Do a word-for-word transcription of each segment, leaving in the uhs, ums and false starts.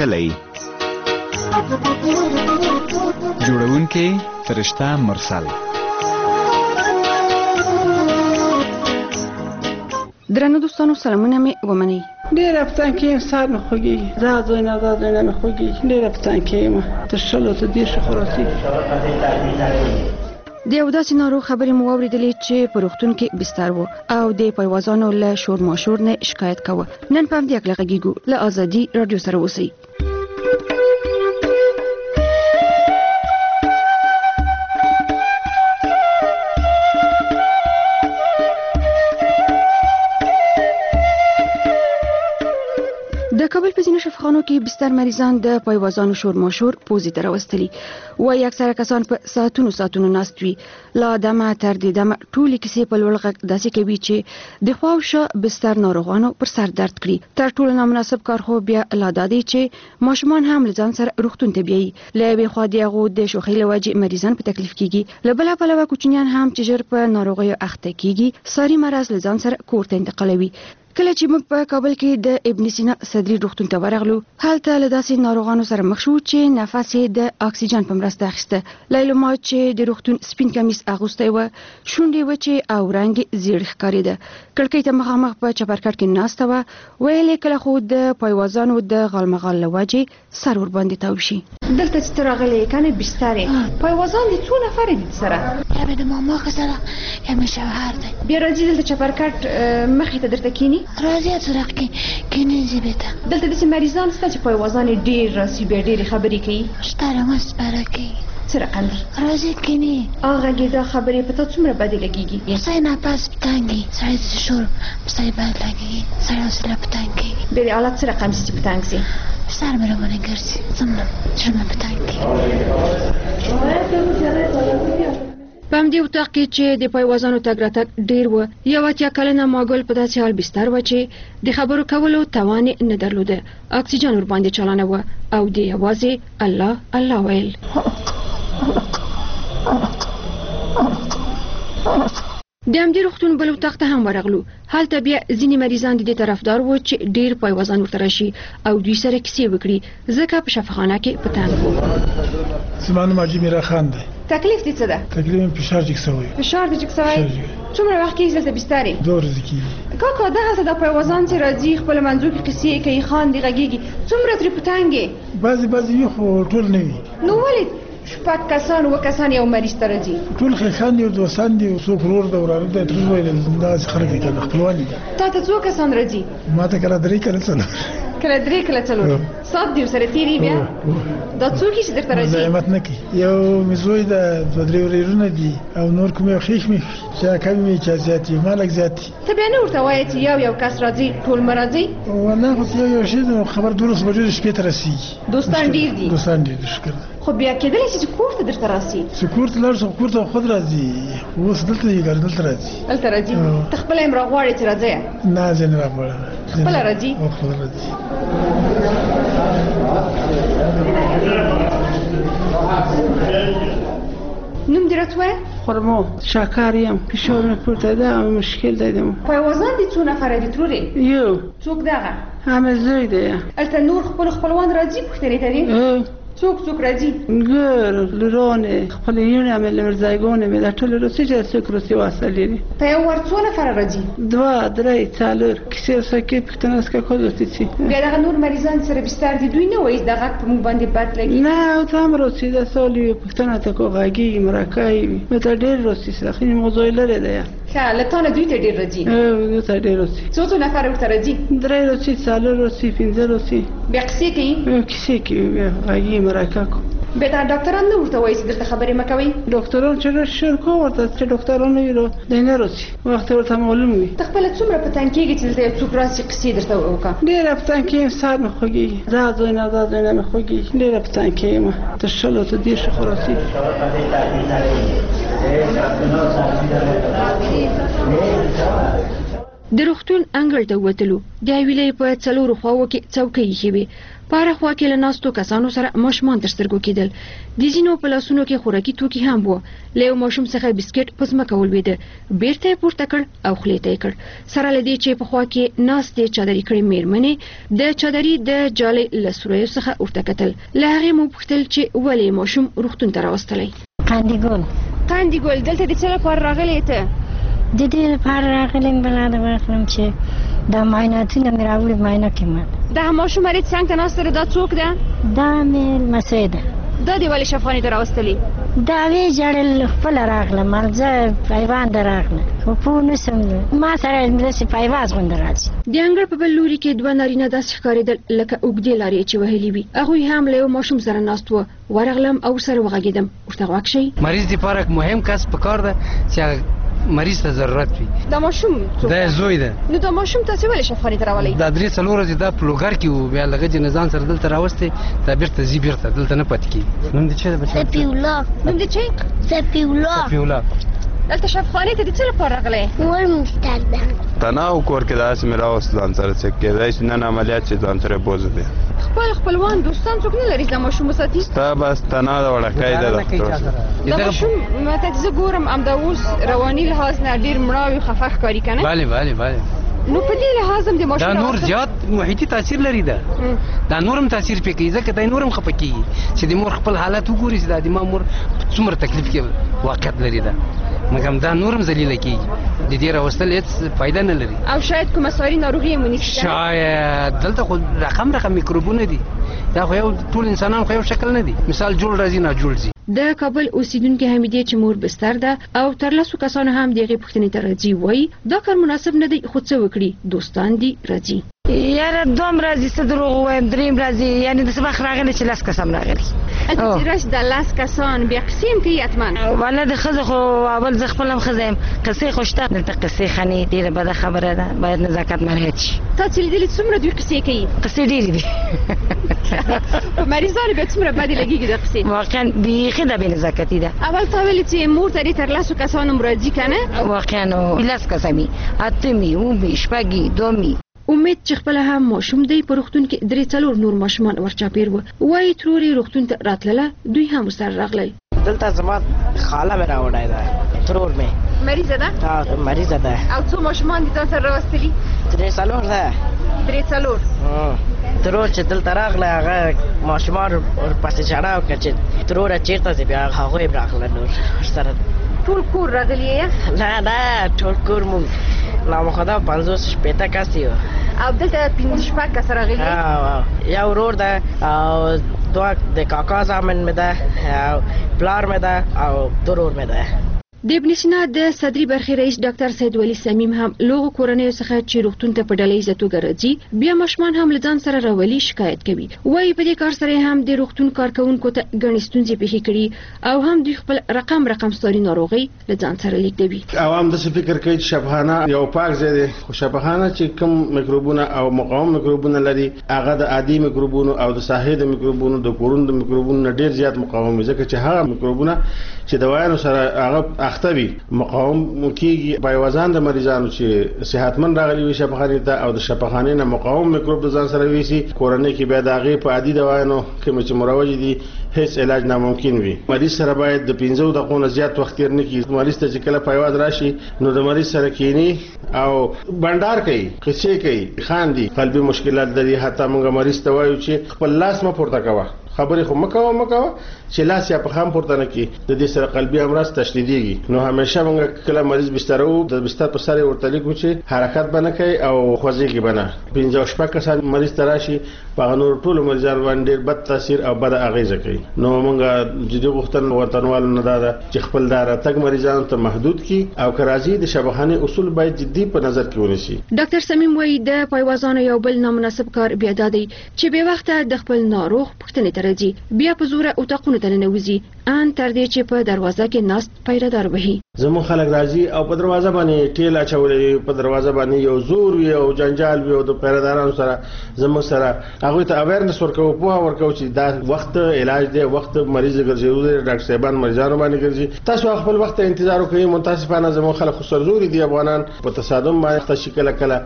غلی. جوړونکی فرشته مرسل. درنو دوستانو سلامونه می ومنئ. ډېر افغان کې سر نه خوږي زاد زوینه زاد زوینه نه خوږي ډېر افغان کې ما تر شلو ته دې شخراتي د یو داسې ناروغ خبرې مو واورېدلې چې په روغتون کې بستر و او د پایوازانو له شور ماشور نه شکایت کاوه. نن په همدې اړه غږیږو. له ازادي رادیو سره اوسئ. د کابل په ځینو شفاخانو کې بستر مریضان د پایوازانو شور ماشور پوزې ته راوستلي وایي. اکثره کسان په ساعتونو ساعتونو ناست وي. لا دمه تر دې دمه ټولې کیسې په لوړ غږ داسې کوي چې د خوا او شا بستر ناروغانو پر سر درد کړي. تر ټولو نامناسب کار خو بیا لا دا دی چې ماشومان هم له ځان سره روغتون ته بیایي. له یوې خوا د هغو د شوخۍ له وجې مریضان په تکلیف کېږي، له بله پلوه کوچنیان هم چې ژر په ناروغیو اخته کېږي ساري مرض له ځان سره کور ته انتقالوي. کله چې موږ په کابل کې د ابن سینا صدري روغتون ته ورغلو، هلته له داسې ناروغانو سره مخ شو چې نفس یې د اکسیجن په مرسته اخیسته. لیلما چې د روغتون سپین کمیس اغوستی و، شونډې وچې او رنګ یې زیړ ښکارېده. کړکۍ ته مخامخ په چپرکټ کې ناسته وه. ویل یې کله خو د پایوازانو د غالمغال له وجې سر ورباندې تاو شي. دلته چې ته راغلې کنه بستر یې پایوازان دي څو نفر دي سره؟ یا به د ماما سره یا مې شوهر دی. بیا راځي دلته چپرکټ مخې ته درته کینی راځي سره کې کینې بيته. دلته د مریضان ست چې پایوازان ډېر راسي به ډېر خبرې کوي. شتاره مس برکې سره قندر راځي کینی هغه ګیدا خبرې په تاسو څومره بدې لګيږي. سای نه پاس پتانګي سای شور سای بد لګي سای سره پتانګي به حالت سره قمسي پتانګسي سر مې راونه ګرځي څنګه شمه پتانګي. په همدې اتاق کې چې د پایوازانو تګ راتګ ډېر و، یو اتیا کلنه ماګل په داسې حال بستر و چې د خبرو کولو توان نه درلوده. اکسیجن ورباندې چالانه و او د یوازې الله الله ویل. د همدې روغتون بل اتاق ته هم ورغلو. هلته بیا ځینې مریضان د دې طرفدار وو چې ډېر پایوازان ورته راشي او دوی سره کیسې وکړي، ځکه په شفاخانه کې په تنګ وو. زما نوم حاجي میرا خان دی. تکلیف دې څه ده؟ تکلیف مې فشار جګ سوی. فشار دې جګ سوی؟ څومره وخت کې دلته بستر یې؟ دوه ورځې کېږي. کاکا دغلته د پایوازان چې راځي خپل منځو کې کیسې کوي، خاندي غږیږي، څومره ترې په تنګ یې؟ بعضې بعضې وي خو ټول نه وي. نو ولې شپږ کسان اووه کسان یو مریض ته راځي؟ ټول ښیښان دي او دوستان دي، څوک ورور ده وراره ده، ټول ویل داسې خلک دي که نه خپلوان دي. تا ته څو کسان راځي؟ ما ته کله درې کله څلور کله درې کله څلور سات دي ورسره تېري بیا؟ دا څوک چې درته راځي؟ زحمت نه کوي. یو مې زوی ده، دوه درې ورېرونه دي او نور کوم یو ښیښ مې چا کم وي چا زیات وي، ما لږ زیات دي. ته بیا نه ورته وایې چې یو یو کس راځي ټول مه راځئ؟ والله خو یو یو شی ده، خبر دولس بجو د شپې ته رسېږي. دوستان ډېر دي؟ دوستان ډېر دي شکر ده. خو بیا کېدلی شي چې کور ته درته راسي؟ چې کور ته لاړ شم کور ته خود راځي، اوس دلته یې ګر دلته راځي. دلته راځي؟ ته خپله یې راغواړې چې راځې؟ نه زه نه راغواړم. خپله راځي؟ خپله راځي. نوم دې راته ووایه؟ خرما شکر یم فشار مې پورته ده او مشکل دیدم. پایوازان دي څو نفره دي ترورې؟ یو. څوک دغه؟ همه زوی دی. هلته نور خپل خپلوان راځي پوښتنې ته دي؟ څوک څوک راځي؟ ګر لورانې خپلویونه مې له مرزایګانې مې دا ټول روسي چې څوک روسي وصل دي. په یو ور څو نفره راځي؟ دوه درې څلور کیسې سکه پښتنه سکه کوځي چې بیا دغه نور مریضان سره بستر دي، دوی نه وایي دغه په موږ باندې بد لګي؟ نه او تام روسي د سالي پښتنه ته کوغاګي مرکای مې ته ډېر روسي سره خې موضوع لري ده. ښه له تا نه دوی ته ډېر راځي؟ او دوی ته ډېر راځي. څو څو نفره ورته راځي؟ درې روسي څلور روسي پنځه روسي. بیا کیسې کوي؟ کیسې کوي بیا غاګي مرکا کو. بیا دا ډاکټران نه ورته وایي چې دلته خبرې مه کوئ؟ ډاکټران چې شروع کو ورته چې ډاکټران نه ویلو دی نه راځي، وخت ورته معلوم وي. ته خپله څومره په تنګ کېږي چې دلته یو څوک راسي قصې درته وکړه؟ ډېره په تنګ کېږم، سر مې خوږېږي، زاد زوینه زاد زوینه مې خوږېږي، ډېره په تنګ کېږم تر شلو ته دېرشو خو رسېږي. د روغتون انګړ ته ووتلو. د حویلۍ په څلورو خواوو کې څوکۍ ایښې وې. په هره خوا کې له ناستو کسانو سره ماشومان تر سترګو کېدل. د ځینو په لاسونو کې خوراکي توکي هم وو. له یو ماشوم څخه بسکټ په ځمکه ولوېده. بیرته یې پورته کړ او خولې ته یې کړ. سره له دې چې په خوا کې ناستې چادري کړې مېرمنې د چادري د جالۍ له سوریو څخه ورته کتل. له هغې مو پوښتل چې ولې ماشوم روغتون ته راوستلی. قندیګل قندیګل دلته د څه لپاره راغلی ته؟ د دې لپاره راغلم بلاده واخلم چې دا معایناتونه مې راوړي معاینه کې ما دا ماشوم مرید څنګه ته ناسته ده دا څوک ده؟ دا مې لمسی ده. دا دې ولې شفخانې ته راوستلي؟ دا وی جړل خپله راغلم زه پیوند راغلم خو پوه نه شم ما سره همداسې پیواز غوندې راځي. د انګړ په بل لوري کې دوه نارینه داسې ښکارېدل لکه اوږدې لارې چې وهلي وي. هغوی هم له یو ماشوم سره ناست وو. ورغلم او سره وغږېدم. ورته غوږ شئ. مریض دپاره مهم کس پکار ده چې مریض ته ضرورت وي. دا ماشوم څوک دا زوی ده. نو دا ماشوم تاسې ولې شفخانې ته راولئ؟ دا درې څلور ورځې دا په لوګر کې و بیا لږه جنازان سره دلته راوستی دا بیرته ځي بیرته دلته نه پاتې کېږي. نوم دې څه ده بچی؟ سفیولا. نوم دې څه؟ سفیولا. سفیولا. دلته شفخانې ته د څه لپاره راغلی؟ مور مې ستر ده. تناو کور کې داسې مې راوست ځان سره چې کېدای شي نن عملیات چې ځان سره بوځه دی. خپل خپلوان دوستان څوک نه لري چې دا ماشوم وساتي؟ ستا بس تنا د وړکۍ ده دا ماشوم ماته چې زه ګورم همدا اوس رواني لحاظ نه ډېر مړاوي خفه ښکاري که نه؟ بله بله بله. نو په دې لحاظ هم د ماشوم دا نور زیات محیطي تاثیر لري ده. دا نور هم تاثیر پې کوي ځکه دی نور هم خفه کېږي چې د مور خپل حالت وګوري چې دا د ما مور څومره تکلیف کې واقعیت لري ده مګر دا نور هم ذلیله کېږي. د دې راوستل هېڅ فایده نه لري. او شاید کومه ساري ناروغي یې ونیسي. شاید دلته خو رقم رقم میکروبونه دي. دا خو یو ټول انسانان خو یو شکل نه دي. مثال جوړ راځي نه جوړ ځي. د کابل اوسیدونکې حمیدې چې مور بستر ده او تر لسو کسانو هم د هغې پوښتنې ته راځي وایي دا کار مناسب نه دی خو څه وکړي دوستان دي راځي. یاره دوم راځي څه دروغ ووایم دریم راځي یعنې داسې وخت راغلی چې لس کسان راغلي. هلته چې راشي دا لس کسان بیا قصې هم کوي حتما؟ والله د ښځو خو اول زه خپله هم ښځه یم قصې خو شته دلته قصې خني ډېره بده خبره ده باید نزاکت مراعت شي. تا چې لیدلي څومره دوی قصې کوي؟ قصې ډېرې دي. په مریضانو بیا څومره بدې لګېږي دا قصې؟ واقعا بیخي دا بې نزاکتي ده. اول تا ویلې چې مور ته دې تر لسو کسانو هم راځي که نه؟ واقعا لس کسه مي اته مي اووه شپږ دوه مي. امید چې خپله هم ماشوم دی په روغتون کې درې څلور نور ماشومان ورچاپېر وو. وایي ترور یې روغتون ته راتلله دوی هم ورسره راغلل. دلته زما خاله مې راوړی ده ترور مې مریضه ده؟ مریضه ده. او څو ماشومان دي ځان سره راوستلي؟ درې څلور ده. درې څلور ترور چې دلته راغله هغه ماشومان ورپسې چاړه وکړه چې تروره چېرته ځي بیا هغوی هم راغله نور ورسره. ټول کور راغلي یې؟ نه نه ټول کور مونږ نامخدا پنځوس شپېته کس یو. او دلته پنځه شپږ کس راغلي؟ یو ورور ده او دوه د کاکا زامن مې ده او پلار مې ده او ترور مې ده. د ابن سینا د صدري برخې رئیس ډاکټر سید ولی سمیم هم لوغو کورنیو څخه چې روغتون ته په ډلهییزه توګه راځي بیا ماشومان هم له ځان سره راولي شکایت کوي. وایي په دې کار سره هم د روغتون کارکوونکو ته ګڼې ستونزې پېښې کړي او هم دوی خپل رقم رقم ستاري ناروغۍ له ځان سره لیږدوي. عوام داسې فکر کوي چې شفاخانه یو پاک ځای دی خو شفاخانه چې کوم میکروبونه او مقاوم میکروبونه لري هغه د عادي میکروبونو او د ساحې د میکروبونو د کورونو د میکروبونو نه ډېر زیات مقاوم وي ځکه چې هغه میکروبونه چې دوايانو سره هغه اخته وي مقاوم کیږي. پایوازان د مریضانو چې صحتمند راغلي وي شفاخانې ته او د شفاخانې نه مقاوم میکروب د ځان سره ویسي کورنۍ کې بیا د هغې په عادي دوايانو کومې چې مروجې دي هیڅ علاج ناممکن وي. مریض سره باید د پنځو دقیقو نه زیات وخت تېر نه کړي. مریض ته چې کله پایواز راشي نو د مریض سره کینی او بندار کوي قصې کوي خاندي قلبي مشکلات لري. حتی موږ مریض ته وایو چې خپل لاس مه پورته کوه خبرې خو مکوه مکوه چې لاس یا په خام پورته نه کړي د دې سره قلبي امراض تشدیدېږي. نو همیشه موږ کله مریض بستر وو د بستر په سر یې ورته لیکو چې حرکت به نه کوي او خوځېږي به نه. پنځه او شپږ کسان مریض ته راشي په هغه نورو ټولو مریضانو باندې ډېر بد تاثیر او بده اغېزه کوي. نو موږ جدي غوښتنه وطنوالو نه دا ده چې خپل دا راتګ مریضانو ته محدود کړي او که راځي د شفاخانې اصول باید جدي په نظر کې ونیسي. ډاکټر سمیم وایي د پایوازانو یو بل نامناسب کار بیا دا دی چې بې وخته د خپل ناروغ پوښتنې ته راځي بیا په زوره اتاقونو ته ننوځي ان تر دې چې په دروازه کې ناست پیره دار وهي. زمون خلک راځي او په دروازه باندې ټیل اچولې په دروازه باندې یو زور وي او جنجال وي او د پیرادارانو سره زموږ سره هغه ته اویرنس ورکو په ورکو چې دا وخت علاج دی وخت مریض ګرځېدو دی ډاکټر صاحبان مریضانو باندې ګرځي تاسو خپل وخت انتظار وکړئ متاسفانه زموږ خلک خو سرزوري دي افغانان په تصادم باندې تشکل کله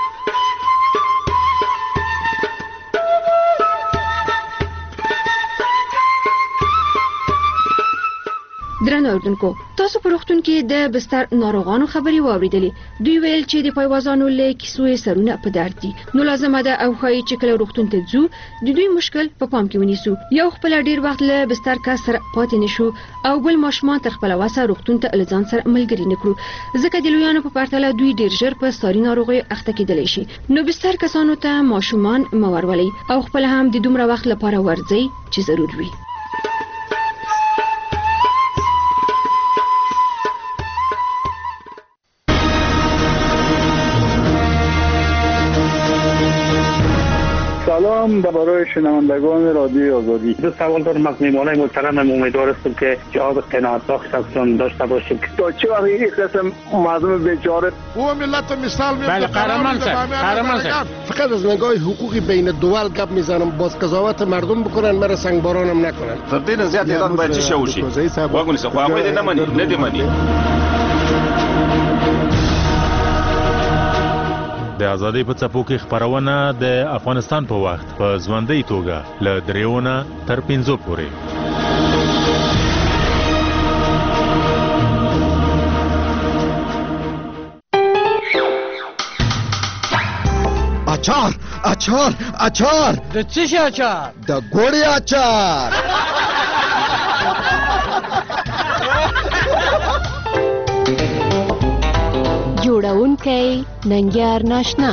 درنو اوردونکو تاسو په روغتون کې د بستر ناروغانو خبري واوریدلې دوی ویل چې د پایوازانو له کیسو سرونه په درد دي نو لازمه ده او خای چې کله روغتون ته ځو د دوی مشکل په پام کې ونیسو یو خپل ډیر وخت له بستر کسر پاتې نشو او بل ماشومان تر خپل واسه روغتون ته لزان سره ملګری نکړو ځکه د لویانو په پرتله دوی ډیر ژر په ساري ناروغي اخته کېدلی شي نو بستر کسانو ته ماشومان مورولي او خپل هم د دومره وخت لپاره ورځي چې ضرور وي سلام برای شنوندگان رادیو آزادی. دو سوال دارم از میهمانان محترم. امیدوار هستم که جواب قناعت بخش ازشون داشته باشیم. تا چه وقت این قسم مردم بیچاره او ملت مثال میاد. بله قهرمان شد. قهرمان شد. فقط از نگاه حقوقی بین دول گپ میزنم باز قضاوت مردم بکنن مرا سنگبارانم نکنن. فردین زیاد ایران باید چی شوشی؟ واگونی سه خو هغه نه مني نه دی مني. د ازادۍ په څپو کې خپرونه د افغانستان په وخت په ژوندۍ توګه له دریونه تر پنځو پورې اچار اچار اچار د څه شي اچار د ګوړې اچار جوړونکی ننګیار ناشنا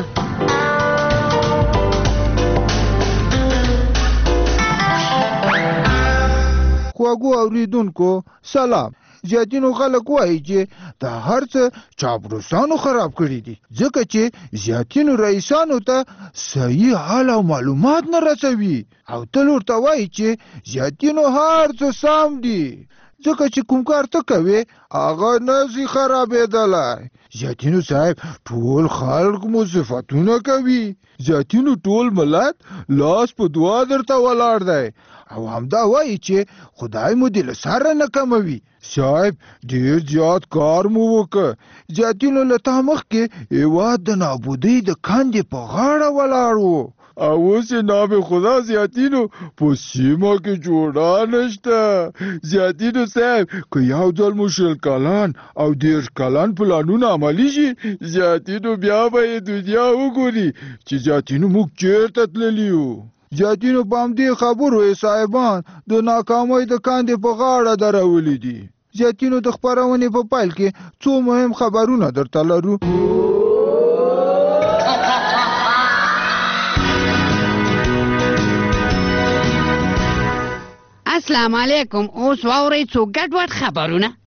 خواږو اوریدونکو سلام زیاتینو خلک وایي چې دا هر څه چاپلوسانو خراب کړي دي ځکه چې زیاتینو رئیسانو ته صحیح حال او معلومات نه رسوي او تل ورته وایي چې زیاتینو هر څه سم دي ځکه چې کوم کار ته کوي هغه نشي خرابېدلی زیاتینو صاحب ټول خلک مو صفتونه کوي زیاتینو ټول ملت لاس په دعا درته ولاړ دی او همدا وایي چې خدای مو دې له سره نه کموي صاحب ډېر زیات کار مو وکړ زیاتینو له تا مخکې هېواد د نابودۍ د کندې په غاړه ولاړ و او اوس یې نام خدا زیاتینو په سیمه کې جوړه نشته زیاتینو صاحب که یو ځل مو شل کلان او دېرش کلان پلانونه عملي شي زیاتینو بیا به یې دنیا وګوري چې زیاتینو موږ چېرته تللي یو زیاتینو په همدې خبرو یې صاحبان د ناکامۍ د کندې په غاړه درولي دي زیاتینو د خپرونې په پیل کې څو مهم خبرونه درته لرو السلام علیکم اوس واورئ څو ګډوډ خبرونه